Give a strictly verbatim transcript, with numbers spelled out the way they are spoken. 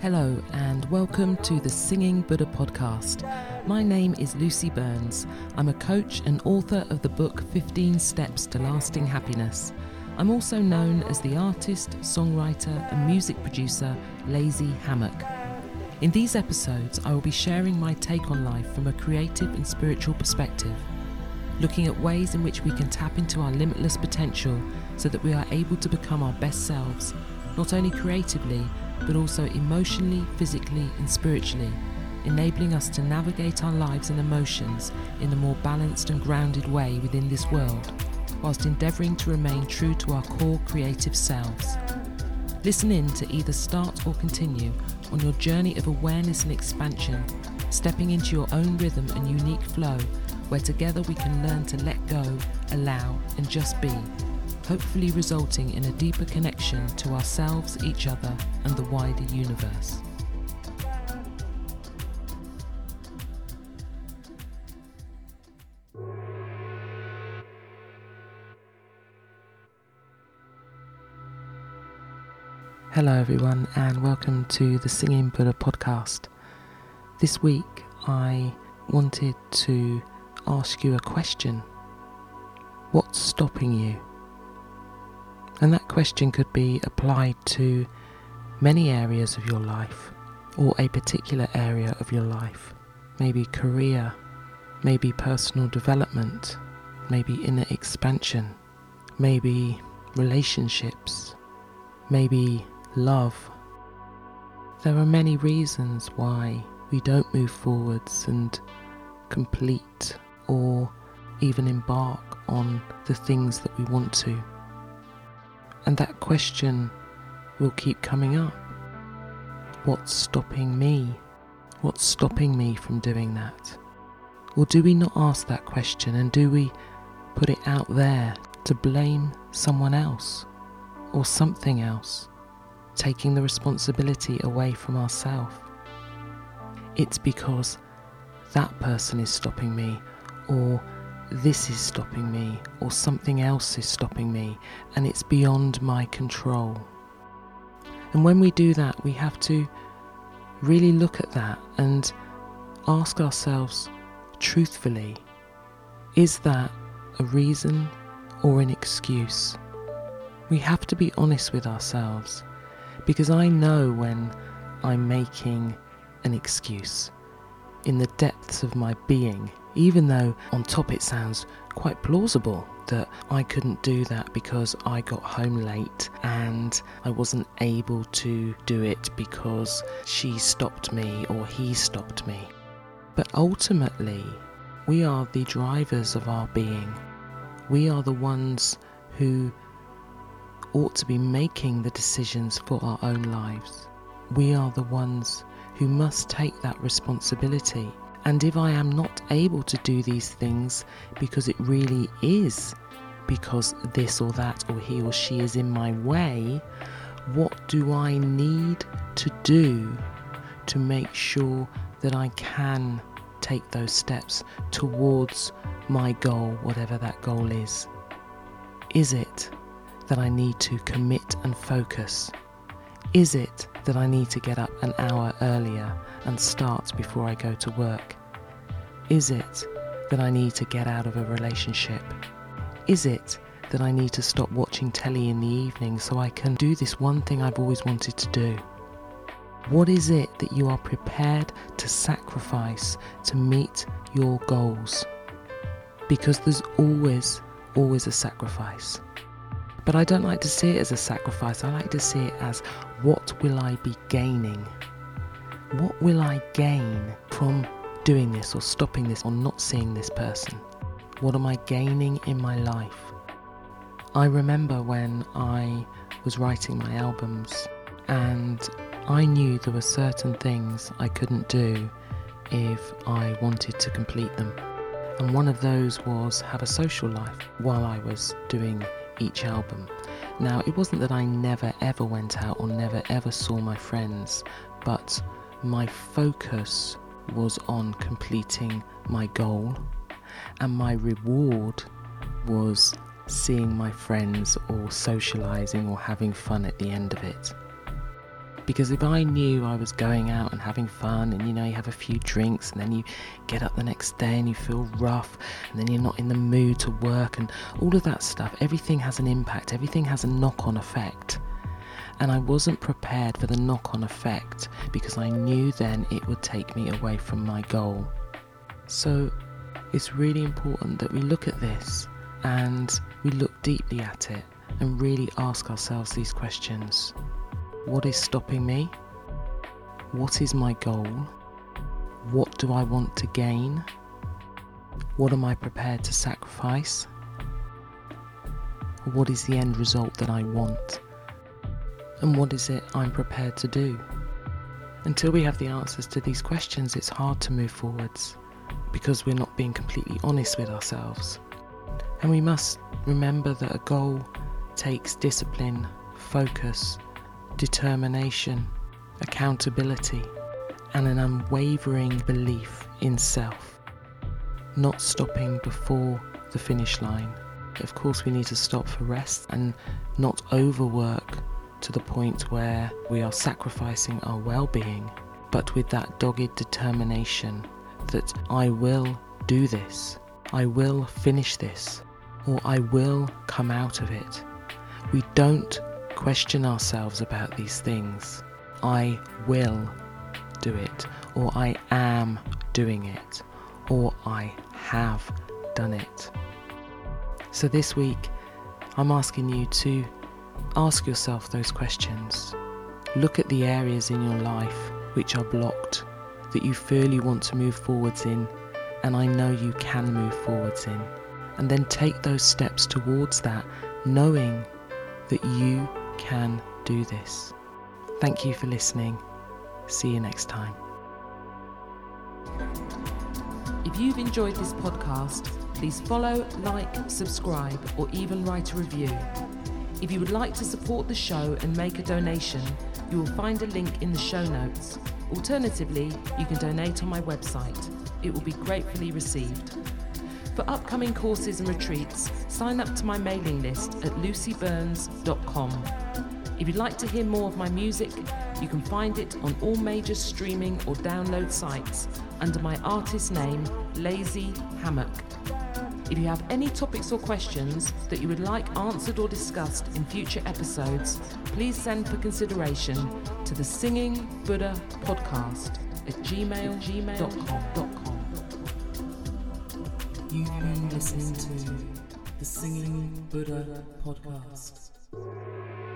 Hello and welcome to the Singing Buddha podcast. My name is Lucy Burns. I'm a coach and author of the book fifteen Steps to Lasting Happiness. I'm also known as the artist, songwriter and music producer Lazy Hammock. In these episodes, I will be sharing my take on life from a creative and spiritual perspective, looking at ways in which we can tap into our limitless potential so that we are able to become our best selves, not only creatively, but also emotionally, physically and spiritually, enabling us to navigate our lives and emotions in a more balanced and grounded way within this world, whilst endeavouring to remain true to our core creative selves. Listen in to either start or continue on your journey of awareness and expansion, stepping into your own rhythm and unique flow, where together we can learn to let go, allow and just be, hopefully resulting in a deeper connection to ourselves, each other and the wider universe. Hello everyone and welcome to the Singing Buddha podcast. This week I wanted to ask you a question. What's stopping you? And that question could be applied to many areas of your life or a particular area of your life. Maybe career, maybe personal development, maybe inner expansion, maybe relationships, maybe love. There are many reasons why we don't move forwards and complete or even embark on the things that we want to. And that question will keep coming up. What's stopping me? What's stopping me from doing that? Or do we not ask that question and do we put it out there to blame someone else or something else, taking the responsibility away from ourselves? It's because that person is stopping me, or this is stopping me, or something else is stopping me, and it's beyond my control. And when we do that, we have to really look at that and ask ourselves truthfully, is that a reason or an excuse? We have to be honest with ourselves, because I know when I'm making an excuse in the depths of my being, even though on top it sounds quite plausible that I couldn't do that because I got home late and I wasn't able to do it because she stopped me or he stopped me. But ultimately, we are the drivers of our being. We are the ones who ought to be making the decisions for our own lives. We are the ones who must take that responsibility. And if I am not able to do these things because it really is because this or that or he or she is in my way, what do I need to do to make sure that I can take those steps towards my goal, whatever that goal is? Is it that I need to commit and focus? Is it that I need to get up an hour earlier and start before I go to work? Is it that I need to get out of a relationship? Is it that I need to stop watching telly in the evening so I can do this one thing I've always wanted to do? What is it that you are prepared to sacrifice to meet your goals? Because there's always, always a sacrifice. But I don't like to see it as a sacrifice. I like to see it as, what will I be gaining? What will I gain from doing this or stopping this or not seeing this person? What am I gaining in my life? I remember when I was writing my albums and I knew there were certain things I couldn't do if I wanted to complete them. And one of those was have a social life while I was doing each album. Now, it wasn't that I never ever went out or never ever saw my friends, but my focus was on completing my goal, and my reward was seeing my friends or socializing or having fun at the end of it. Because if I knew I was going out and having fun, and you know, you have a few drinks and then you get up the next day and you feel rough, and then you're not in the mood to work and all of that stuff, everything has an impact, everything has a knock-on effect. And I wasn't prepared for the knock-on effect because I knew then it would take me away from my goal. So it's really important that we look at this and we look deeply at it and really ask ourselves these questions. What is stopping me? What is my goal? What do I want to gain? What am I prepared to sacrifice? What is the end result that I want? And what is it I'm prepared to do? Until we have the answers to these questions, it's hard to move forwards because we're not being completely honest with ourselves. And we must remember that a goal takes discipline, focus, determination, accountability, and an unwavering belief in self. Not stopping before the finish line. Of course, we need to stop for rest and not overwork to the point where we are sacrificing our well-being, but with that dogged determination that I will do this, I will finish this, or I will come out of it. We don't question ourselves about these things. I will do it, or I am doing it, or I have done it. So this week, I'm asking you to ask yourself those questions. Look at the areas in your life which are blocked, that you feel you want to move forwards in, and I know you can move forwards in. And then take those steps towards that, knowing that you can do this. Thank you for listening. See you next time. If you've enjoyed this podcast, please follow, like, subscribe, or even write a review. If you would like to support the show and make a donation, you will find a link in the show notes. Alternatively, you can donate on my website. It will be gratefully received. For upcoming courses and retreats, sign up to my mailing list at lucy burns dot com. If you'd like to hear more of my music, you can find it on all major streaming or download sites under my artist name, Lazy Hammock. If you have any topics or questions that you would like answered or discussed in future episodes, please send for consideration to the Singing Buddha Podcast at gmail dot com. You've been listening to the Singing Buddha Podcast.